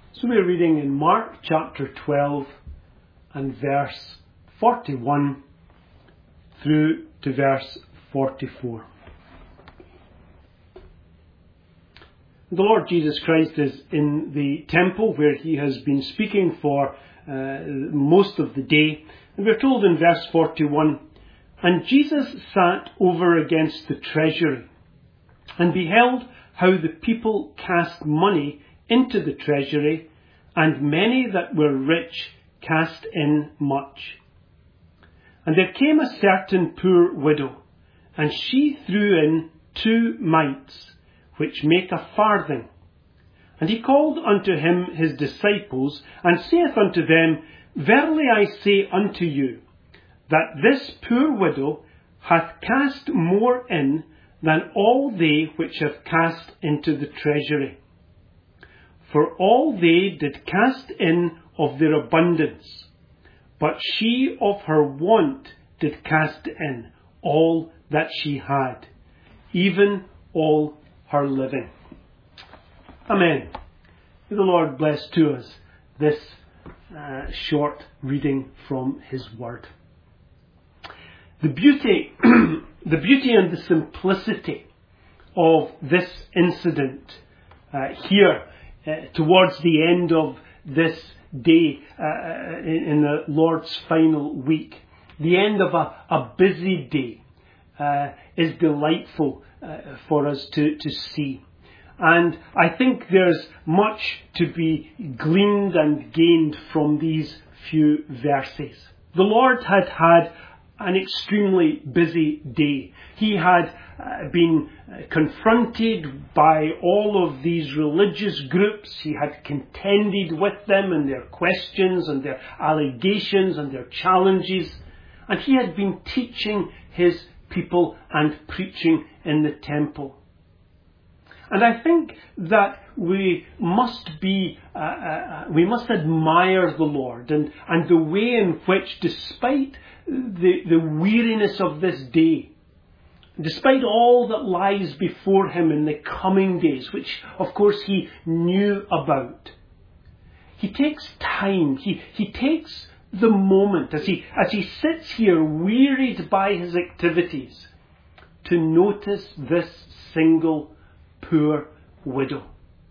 So we're reading in Mark chapter 12 and verse 41 through to verse 44. The Lord Jesus Christ is in the temple where he has been speaking for most of the day. And we're told in verse 41, "And Jesus sat over against the treasury, and beheld how the people cast money into the treasury, and many that were rich cast in much. And there came a certain poor widow, and she threw in 2 mites, which make a farthing. And he called unto him his disciples, and saith unto them, Verily I say unto you, that this poor widow hath cast more in than all they which have cast into the treasury. For all they did cast in of their abundance, but she of her want did cast in all that she had, even all her living." Amen. May the Lord bless to us this short reading from his word. The beauty and the simplicity of this incident here towards the end of this day in the Lord's final week, the end of a busy day, is delightful for us to see. And I think there's much to be gleaned and gained from these few verses. The Lord had an extremely busy day. He had been confronted by all of these religious groups. He had contended with them and their questions and their allegations and their challenges. And he had been teaching his people and preaching in the temple. And I think that we must admire the Lord and the way in which, despite the weariness of this day, despite all that lies before him in the coming days, which of course he knew about, he takes time, he takes the moment as he sits here wearied by his activities to notice this single poor widow.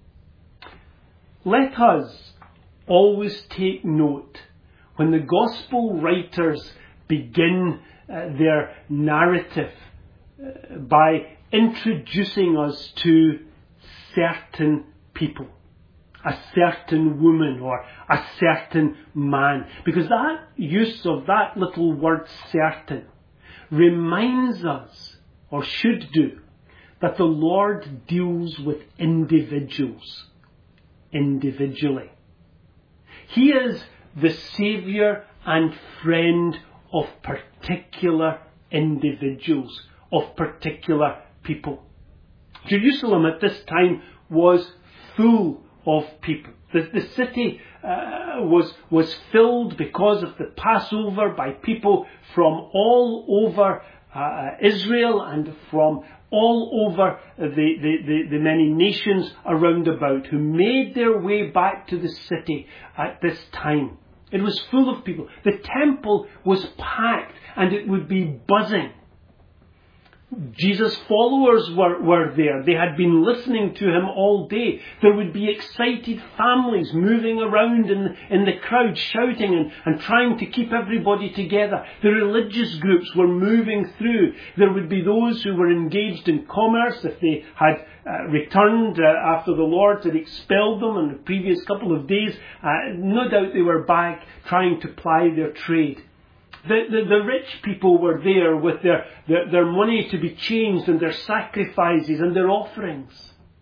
Let us always take note when the gospel writers begin their narrative by introducing us to certain people, a certain woman or a certain man, because that use of that little word certain reminds us, or should do, that the Lord deals with individuals individually. He is the Saviour and friend of particular individuals, of particular people. Jerusalem at this time was full of people. The city was filled because of the Passover by people from all over Israel and from all over the many nations around about who made their way back to the city at this time. It was full of people. The temple was packed and it would be buzzing. Jesus' followers were there. They had been listening to him all day. There would be excited families moving around in the crowd, shouting and trying to keep everybody together. The religious groups were moving through. There would be those who were engaged in commerce if they had returned after the Lord had expelled them in the previous couple of days. No doubt they were back trying to ply their trade. The rich people were there with their money to be changed and their sacrifices and their offerings.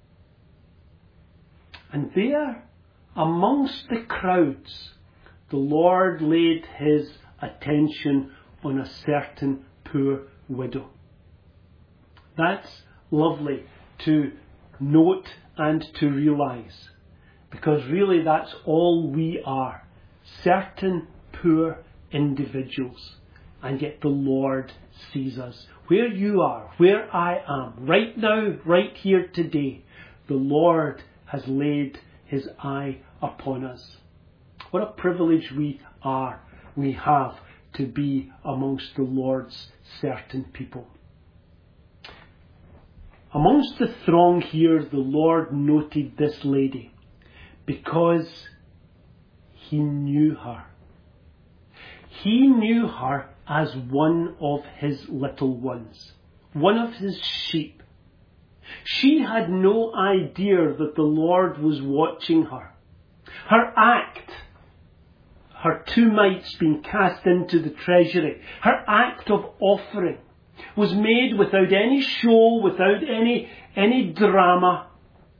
And there, amongst the crowds, the Lord laid his attention on a certain poor widow. That's lovely to note and to realise, because really that's all we are, certain poor individuals. And yet the Lord sees us. Where you are, where I am, right now, right here today, the Lord has laid his eye upon us. What a privilege we have to be amongst the Lord's certain people. Amongst the throng here, the Lord noted this lady because he knew her. He knew her as one of his little ones, one of his sheep. She had no idea that the Lord was watching her. Her act, her 2 mites being cast into the treasury, her act of offering was made without any show, without any drama.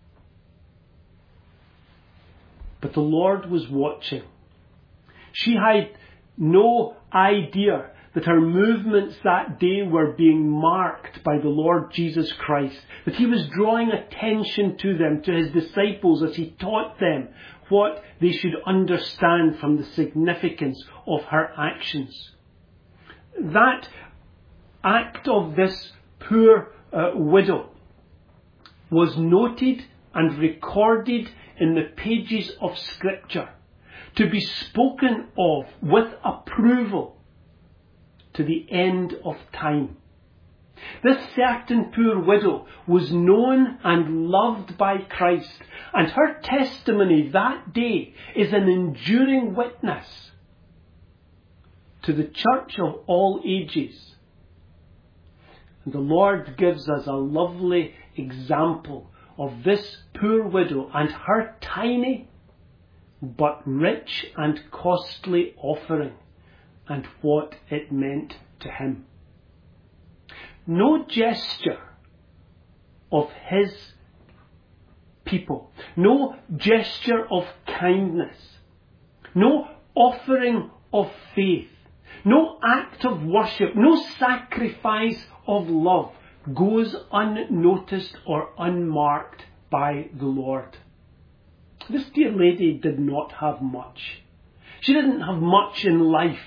But the Lord was watching. She had no idea that her movements that day were being marked by the Lord Jesus Christ, that he was drawing attention to them, to his disciples, as he taught them what they should understand from the significance of her actions. That act of this poor widow was noted and recorded in the pages of Scripture to be spoken of with approval to the end of time. This certain poor widow was known and loved by Christ, and her testimony that day is an enduring witness to the church of all ages. And the Lord gives us a lovely example of this poor widow and her tiny but rich and costly offering and what it meant to him. No gesture of his people, no gesture of kindness, no offering of faith, no act of worship, no sacrifice of love goes unnoticed or unmarked by the Lord. This dear lady did not have much. She didn't have much in life.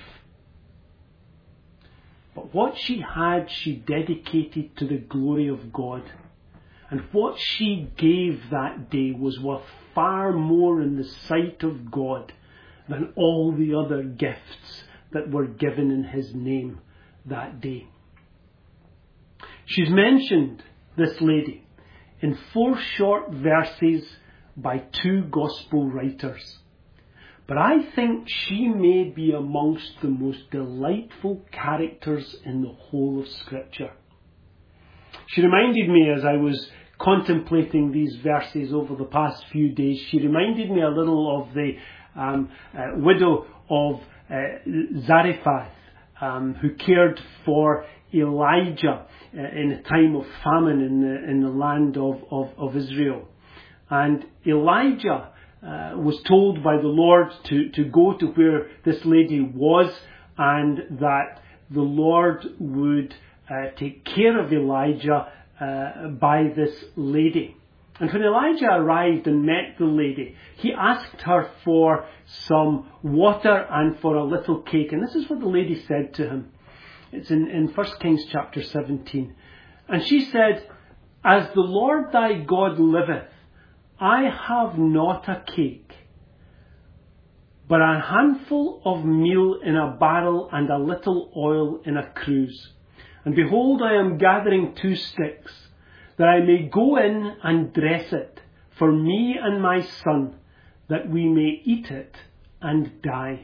But what she had, she dedicated to the glory of God. And what she gave that day was worth far more in the sight of God than all the other gifts that were given in his name that day. She's mentioned, this lady, in 4 short verses by 2 gospel writers. But I think she may be amongst the most delightful characters in the whole of Scripture. She reminded me, as I was contemplating these verses over the past few days, she reminded me a little of the widow of Zarephath, who cared for Elijah in a time of famine in the land of Israel. And Elijah was told by the Lord to go to where this lady was, and that the Lord would take care of Elijah by this lady. And when Elijah arrived and met the lady, he asked her for some water and for a little cake. And this is what the lady said to him. It's in 1 Kings chapter 17. And she said, "As the Lord thy God liveth, I have not a cake, but a handful of meal in a barrel and a little oil in a cruse. And behold, I am gathering 2 sticks, that I may go in and dress it for me and my son, that we may eat it and die."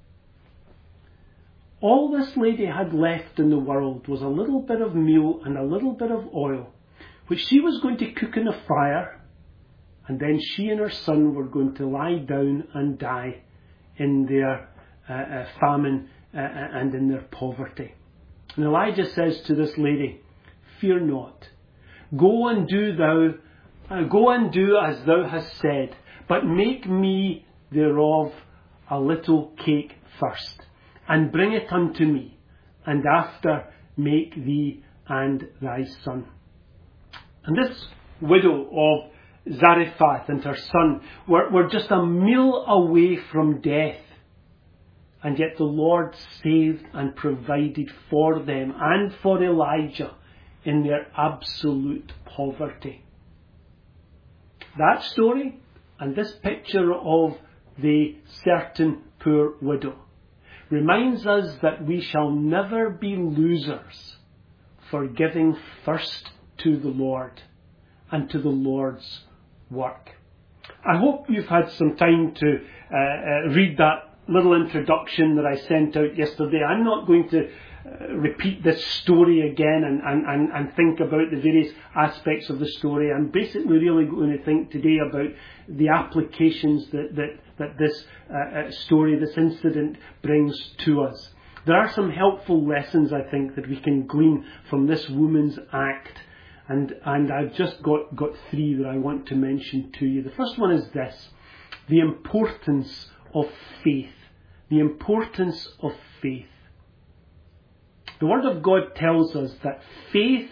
All this lady had left in the world was a little bit of meal and a little bit of oil, which she was going to cook in a fire, and then she and her son were going to lie down and die in their famine and in their poverty. And Elijah says to this lady, "Fear not. Go and do as thou hast said, but make me thereof a little cake first, and bring it unto me, and after make thee and thy son." And this widow of Zarephath and her son were just a meal away from death. And yet the Lord saved and provided for them and for Elijah in their absolute poverty. That story And this picture of the certain poor widow reminds us that we shall never be losers for giving first to the Lord and to the Lord's work. I hope you've had some time to read that little introduction that I sent out yesterday. I'm not going to repeat this story again and think about the various aspects of the story. I'm basically really going to think today about the applications that this story, this incident brings to us. There are some helpful lessons, I think, that we can glean from this woman's act. And I've just got three that I want to mention to you. The first one is this: the importance of faith. The importance of faith. The Word of God tells us that faith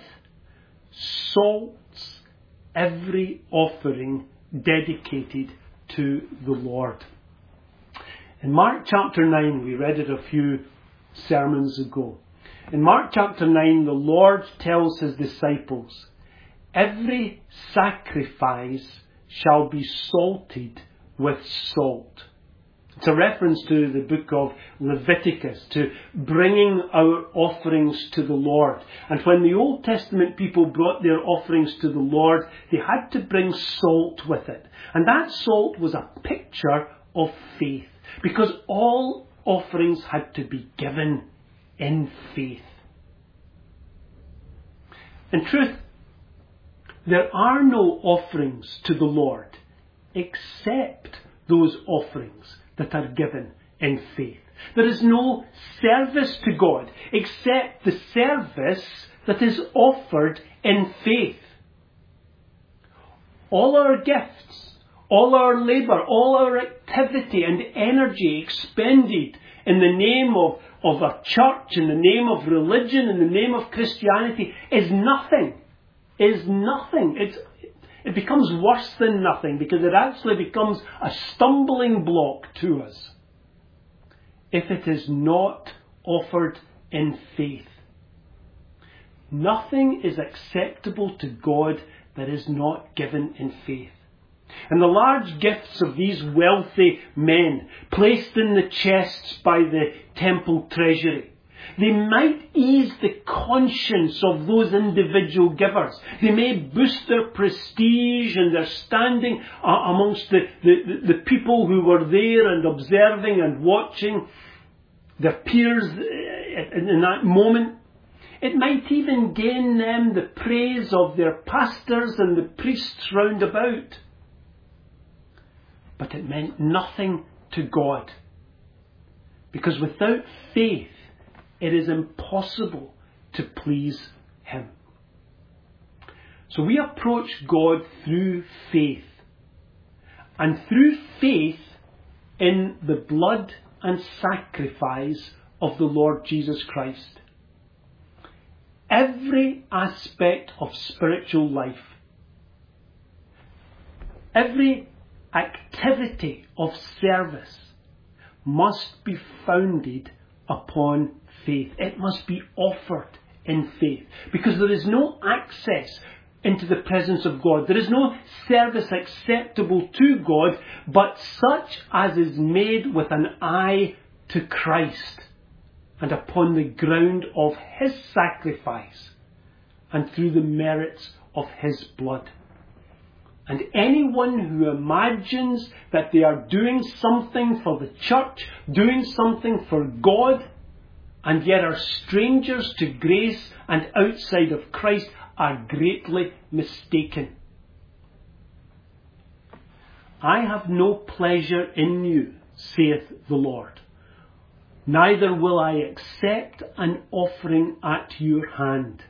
salts every offering dedicated to the Lord. In Mark chapter 9, we read it a few sermons ago. In Mark chapter 9, the Lord tells his disciples, "Every sacrifice shall be salted with salt." It's a reference to the book of Leviticus, to bringing our offerings to the Lord. And when the Old Testament people brought their offerings to the Lord, they had to bring salt with it. And that salt was a picture of faith, because all offerings had to be given in faith. In truth, there are no offerings to the Lord except those offerings that are given in faith. There is no service to God except the service that is offered in faith. All our gifts, all our labour, all our activity and energy expended in the name of a church, in the name of religion, in the name of Christianity is nothing. It becomes worse than nothing, because it actually becomes a stumbling block to us if it is not offered in faith. Nothing is acceptable to God that is not given in faith. And the large gifts of these wealthy men, placed in the chests by the temple treasury, they might ease the conscience of those individual givers. They may boost their prestige and their standing amongst the people who were there and observing and watching, their peers in that moment. It might even gain them the praise of their pastors and the priests round about. But it meant nothing to God. Because without faith, it is impossible to please Him. So we approach God through faith. And through faith in the blood and sacrifice of the Lord Jesus Christ. Every aspect of spiritual life, every activity of service must be founded upon faith. It must be offered in faith, because there is no access into the presence of God. There is no service acceptable to God but such as is made with an eye to Christ and upon the ground of His sacrifice and through the merits of His blood. And anyone who imagines that they are doing something for the church, doing something for God, and yet are strangers to grace and outside of Christ, are greatly mistaken. I have no pleasure in you, saith the Lord, neither will I accept an offering at your hand.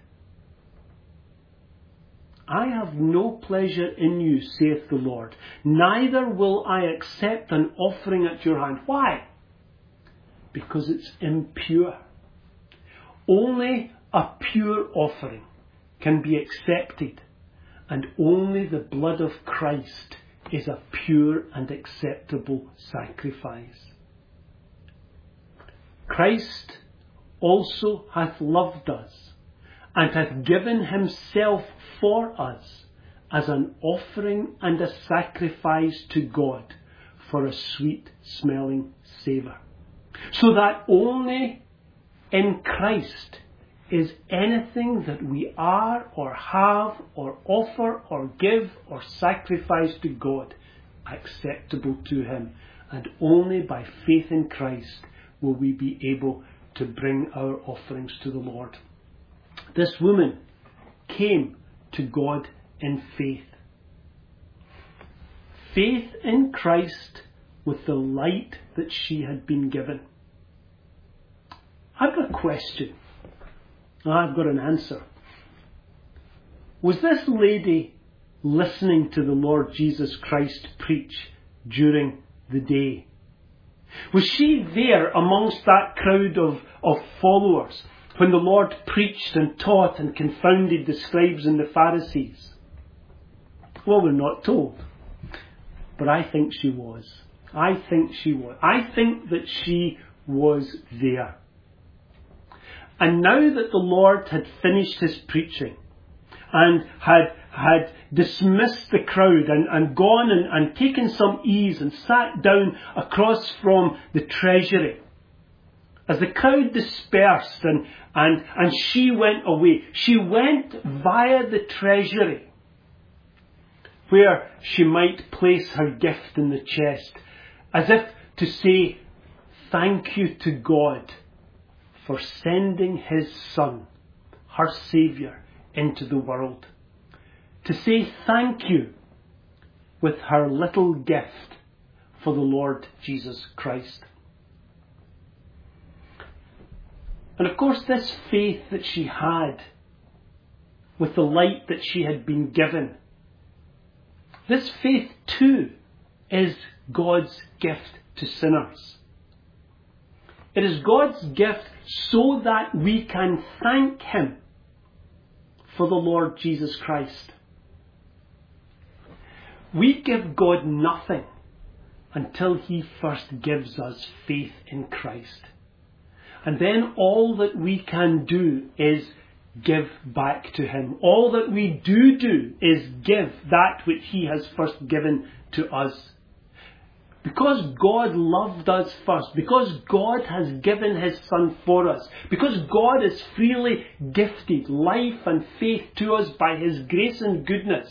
I have no pleasure in you, saith the Lord, neither will I accept an offering at your hand. Why? Because it's impure. Only a pure offering can be accepted, and only the blood of Christ is a pure and acceptable sacrifice. Christ also hath loved us, and hath given Himself for us, as an offering and a sacrifice to God for a sweet-smelling savour. So that only in Christ is anything that we are or have or offer or give or sacrifice to God acceptable to Him. And only by faith in Christ will we be able to bring our offerings to the Lord. This woman came to God in faith. Faith in Christ with the light that she had been given. I've got a question. I've got an answer. Was this lady listening to the Lord Jesus Christ preach during the day? Was she there amongst that crowd of followers when the Lord preached and taught and confounded the scribes and the Pharisees? Well, we're not told. But I think she was. I think that she was there. And now that the Lord had finished His preaching and had dismissed the crowd and gone and taken some ease and sat down across from the treasury, as the crowd dispersed and she went away, she went via the treasury, where she might place her gift in the chest, as if to say thank you to God for sending His Son, her Saviour, into the world. To say thank you with her little gift for the Lord Jesus Christ. And of course, this faith that she had with the light that she had been given, this faith too is God's gift to sinners. It is God's gift so that we can thank Him for the Lord Jesus Christ. We give God nothing until He first gives us faith in Christ. And then all that we can do is give back to Him. All that we do is give that which He has first given to us. Because God loved us first, because God has given His Son for us, because God has freely gifted life and faith to us by His grace and goodness,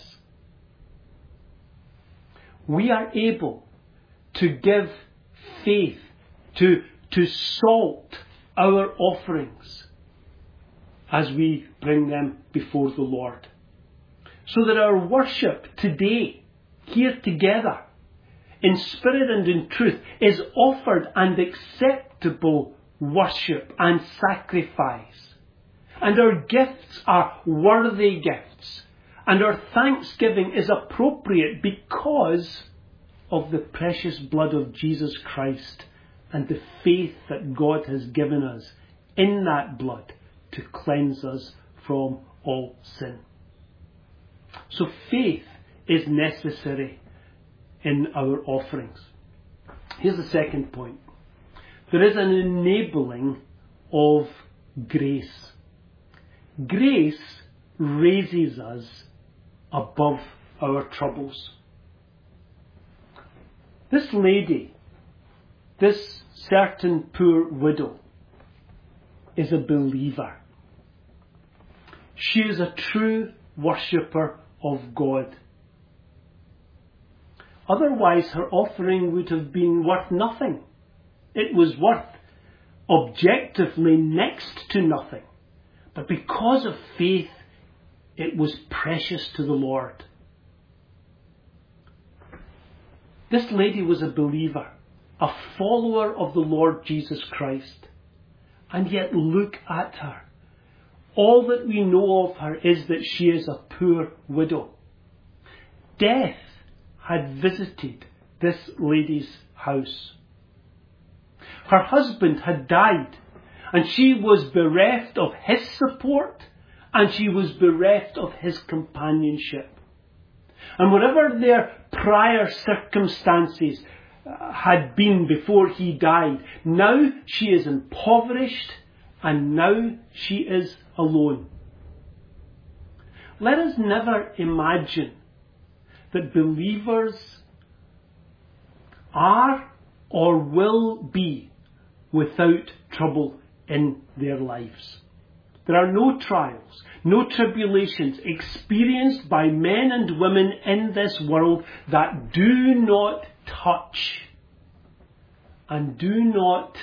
we are able to give faith, to salt our offerings as we bring them before the Lord. So that our worship today, here together, in spirit and in truth, is offered and acceptable worship and sacrifice. And our gifts are worthy gifts. And our thanksgiving is appropriate because of the precious blood of Jesus Christ and the faith that God has given us in that blood to cleanse us from all sin. So faith is necessary in our offerings. Here's the second point. There is an enabling of grace. Grace raises us above our troubles. This lady, this certain poor widow, is a believer. She is a true worshipper of God. Otherwise, her offering would have been worth nothing. It was worth objectively next to nothing. But because of faith, it was precious to the Lord. This lady was a believer, a follower of the Lord Jesus Christ. And yet look at her. All that we know of her is that she is a poor widow. Death had visited this lady's house. Her husband had died, and she was bereft of his support, and she was bereft of his companionship. And whatever their prior circumstances had been before he died, now she is impoverished, and now she is alone. Let us never imagine that believers are or will be without trouble in their lives. There are no trials, no tribulations experienced by men and women in this world that do not touch and do not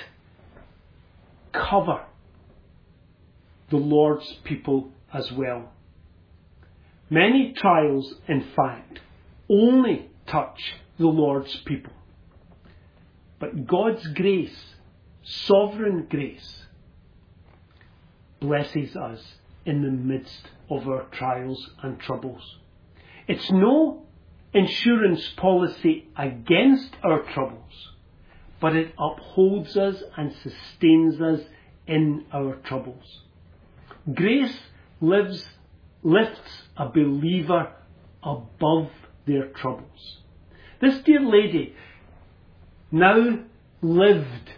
cover the Lord's people as well. Many trials, in fact, only touch the Lord's people. But God's grace, sovereign grace, blesses us in the midst of our trials and troubles. It's no insurance policy against our troubles, but it upholds us and sustains us in our troubles. Grace lifts a believer above their troubles. This dear lady now lived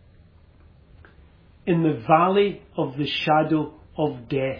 in the valley of the shadow of death,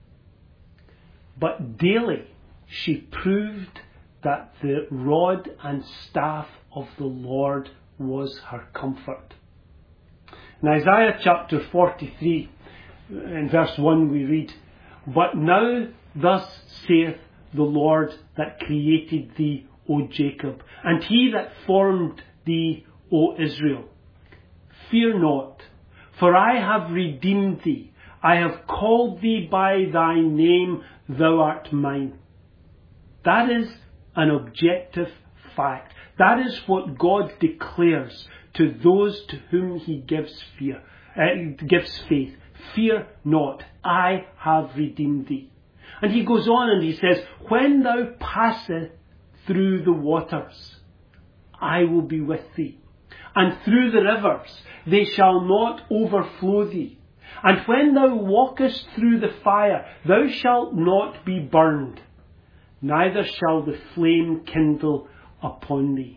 but daily she proved that the rod and staff of the Lord was her comfort. In Isaiah chapter 43, in verse 1 we read, "But now thus saith the Lord that created thee, O Jacob, and he that formed thee, O Israel. Fear not, for I have redeemed thee. I have called thee by thy name, thou art mine." That is an objective fact. That is what God declares to those to whom he gives faith. Fear not, I have redeemed thee. And he goes on and he says, "When thou passest through the waters, I will be with thee. And through the rivers, they shall not overflow thee. And when thou walkest through the fire, thou shalt not be burned, neither shall the flame kindle upon thee."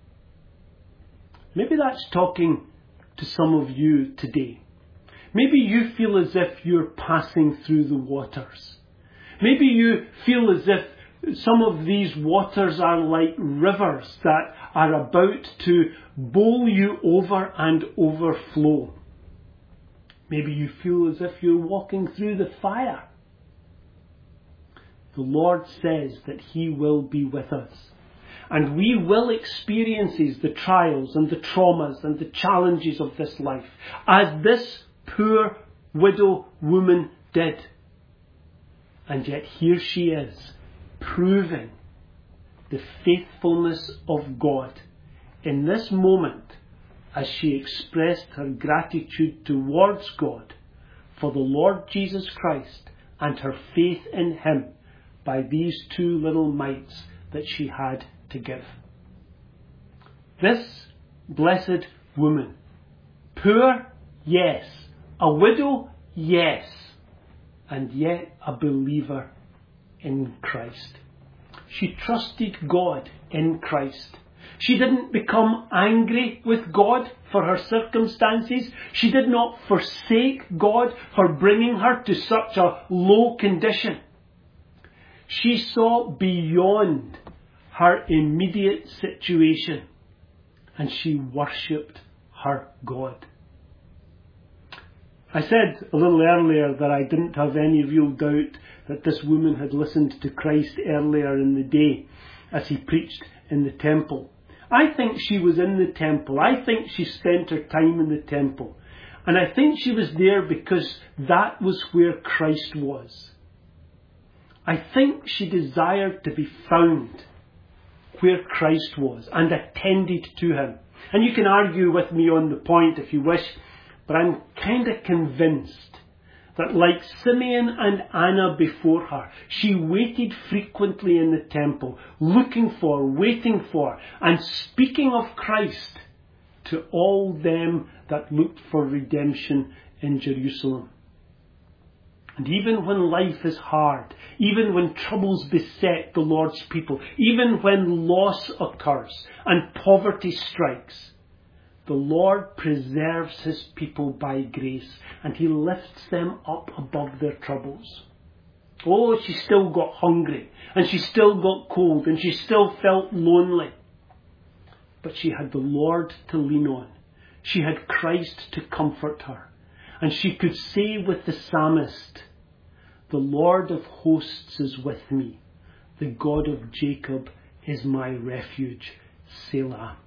Maybe that's talking to some of you today. Maybe you feel as if you're passing through the waters. Maybe you feel as if some of these waters are like rivers that are about to bowl you over and overflow. Maybe you feel as if you're walking through the fire. The Lord says that he will be with us. And we will experience the trials and the traumas and the challenges of this life, as this poor widow woman did. And yet here she is, proving the faithfulness of God in this moment as she expressed her gratitude towards God for the Lord Jesus Christ and her faith in him by these 2 little mites that she had to give. This blessed woman, poor, yes, a widow, yes, and yet a believer in Christ. She trusted God in Christ. She didn't become angry with God for her circumstances. She did not forsake God for bringing her to such a low condition. She saw beyond her immediate situation and she worshipped her God. I said a little earlier that I didn't have any real doubt that this woman had listened to Christ earlier in the day as he preached in the temple. I think she was in the temple. I think she spent her time in the temple. And I think she was there because that was where Christ was. I think she desired to be found where Christ was and attended to him. And you can argue with me on the point if you wish, but I'm kind of convinced that like Simeon and Anna before her, she waited frequently in the temple, looking for, waiting for, and speaking of Christ to all them that looked for redemption in Jerusalem. And even when life is hard, even when troubles beset the Lord's people, even when loss occurs and poverty strikes, the Lord preserves his people by grace and he lifts them up above their troubles. Oh, she still got hungry, and she still got cold, and she still felt lonely. But she had the Lord to lean on. She had Christ to comfort her. And she could say with the psalmist, "The Lord of hosts is with me. The God of Jacob is my refuge." Selah.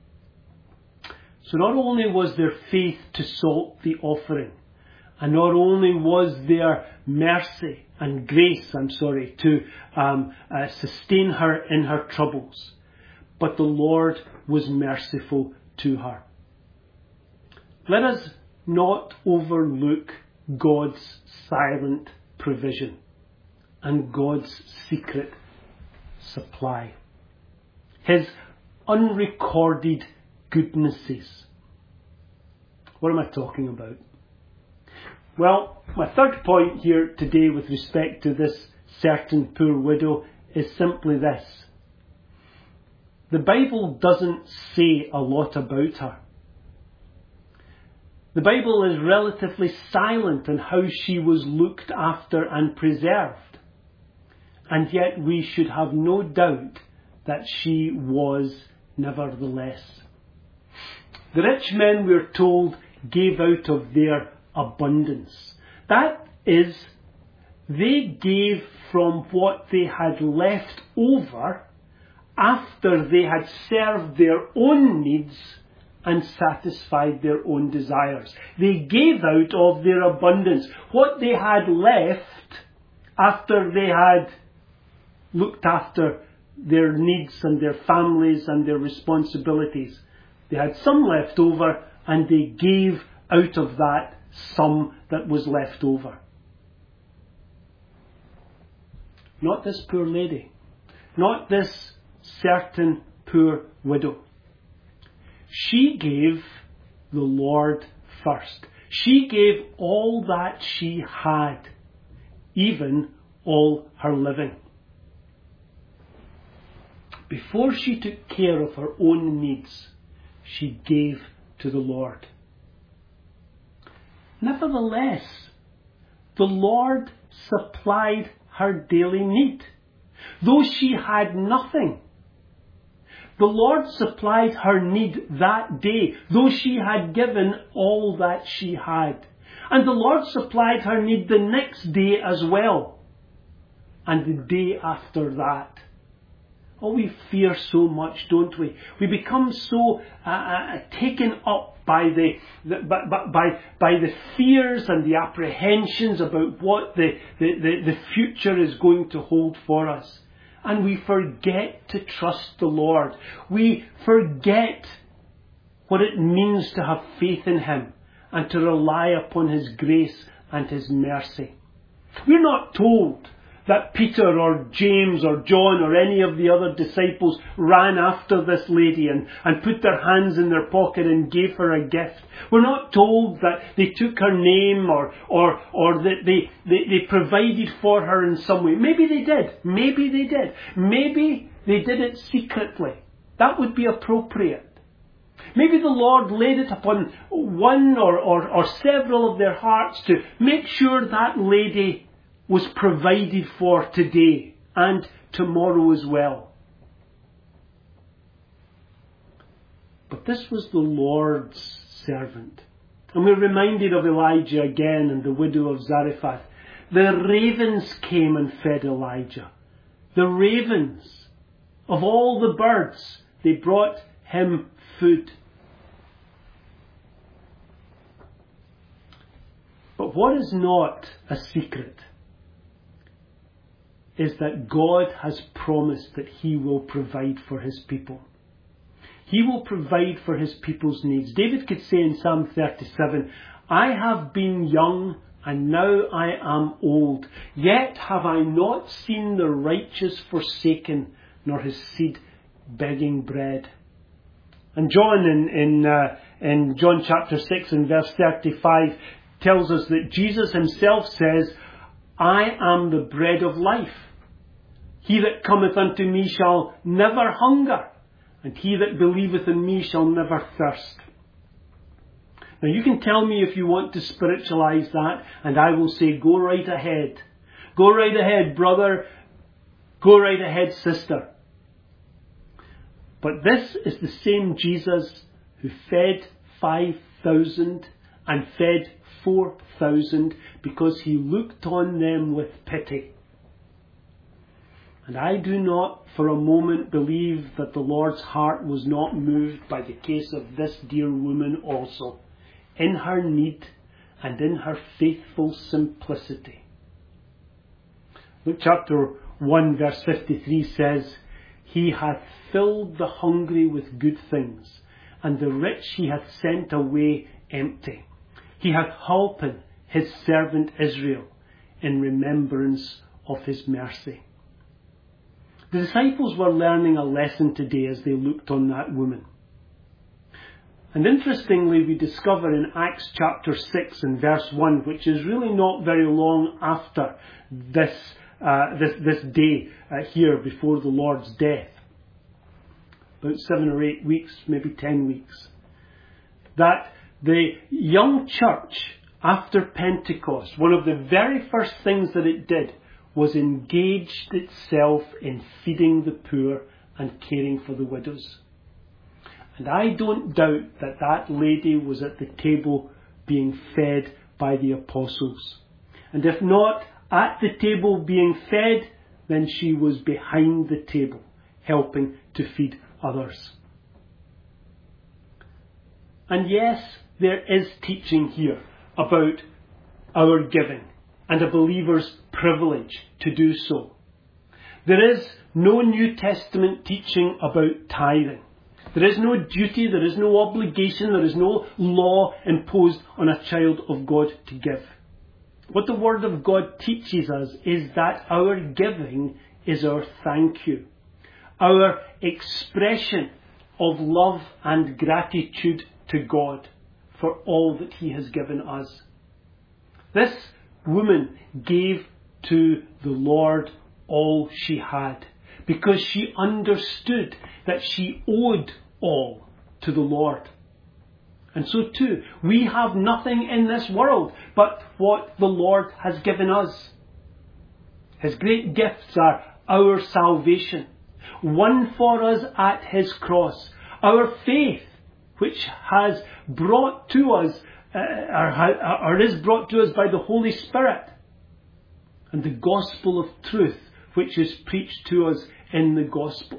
So not only was there faith to salt the offering, and not only was there mercy and grace, to sustain her in her troubles, but the Lord was merciful to her. Let us not overlook God's silent provision and God's secret supply. His unrecorded goodnesses. What am I talking about? Well, my third point here today with respect to this certain poor widow is simply this. The Bible doesn't say a lot about her. The Bible is relatively silent on how she was looked after and preserved. And yet we should have no doubt that she was nevertheless. The rich men, we're told, gave out of their abundance. That is, they gave from what they had left over after they had served their own needs and satisfied their own desires. They gave out of their abundance. What they had left after they had looked after their needs and their families and their responsibilities. They had some left over, and they gave out of that some that was left over. Not this poor lady. Not this certain poor widow. She gave the Lord first. She gave all that she had, even all her living. Before she took care of her own needs, she gave to the Lord. Nevertheless, the Lord supplied her daily need. Though she had nothing, the Lord supplied her need that day, though she had given all that she had. And the Lord supplied her need the next day as well, and the day after that. Oh, we fear so much, don't we? We become so taken up by the fears and the apprehensions about what the future is going to hold for us. And we forget to trust the Lord. We forget what it means to have faith in Him and to rely upon His grace and His mercy. We're not told that Peter or James or John or any of the other disciples ran after this lady and put their hands in their pocket and gave her a gift. We're not told that they took her name or that they provided for her in some way. Maybe they did. Maybe they did. Maybe they did it secretly. That would be appropriate. Maybe the Lord laid it upon one or several of their hearts to make sure that lady was provided for today and tomorrow as well. But this was the Lord's servant. And we're reminded of Elijah again and the widow of Zarephath. The ravens came and fed Elijah. The ravens, of all the birds, they brought him food. But what is not a secret is that God has promised that He will provide for His people. He will provide for His people's needs. David could say in Psalm 37, "I have been young and now I am old, yet have I not seen the righteous forsaken, nor his seed begging bread." And John in John chapter 6 and verse 35 tells us that Jesus Himself says, "I am the bread of life. He that cometh unto me shall never hunger, and he that believeth in me shall never thirst." Now you can tell me if you want to spiritualize that, and I will say go right ahead. Go right ahead, brother. Go right ahead, sister. But this is the same Jesus who fed 5,000 and fed 4,000 because he looked on them with pity. And I do not for a moment believe that the Lord's heart was not moved by the case of this dear woman also, in her need and in her faithful simplicity. Luke chapter 1 verse 53 says, He hath filled the hungry with good things, and the rich he hath sent away empty. He hath holpen his servant Israel in remembrance of his mercy. The disciples were learning a lesson today as they looked on that woman. And interestingly, we discover in Acts chapter 6 and verse 1, which is really not very long after this day here before the Lord's death, about 7 or 8 weeks, maybe 10 weeks, that the young church after Pentecost, one of the very first things that it did was engaged itself in feeding the poor and caring for the widows. And I don't doubt that that lady was at the table being fed by the apostles. And if not at the table being fed, then she was behind the table helping to feed others. And yes, there is teaching here about our giving and a believer's privilege to do so. There is no New Testament teaching about tithing. There is no duty, there is no obligation, there is no law imposed on a child of God to give. What the Word of God teaches us is that our giving is our thank you, our expression of love and gratitude to God for all that He has given us. This woman gave to the Lord all she had because she understood that she owed all to the Lord. And so too, we have nothing in this world but what the Lord has given us. His great gifts are our salvation, won for us at His cross, our faith, which has brought to us, or is brought to us by the Holy Spirit, and the gospel of truth, which is preached to us in the gospel.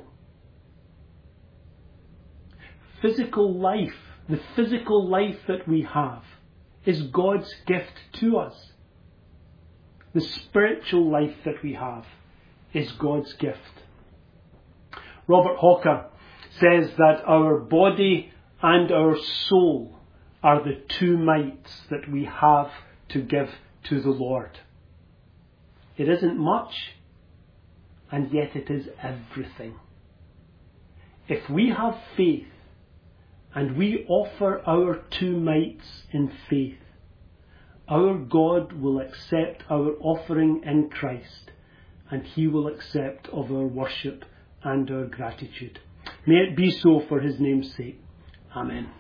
Physical life, the physical life that we have, is God's gift to us. The spiritual life that we have is God's gift. Robert Hawker says that our body and our soul are the two mites that we have to give to the Lord. It isn't much, and yet it is everything. If we have faith, and we offer our two mites in faith, our God will accept our offering in Christ, and He will accept of our worship and our gratitude. May it be so for His name's sake. Amen.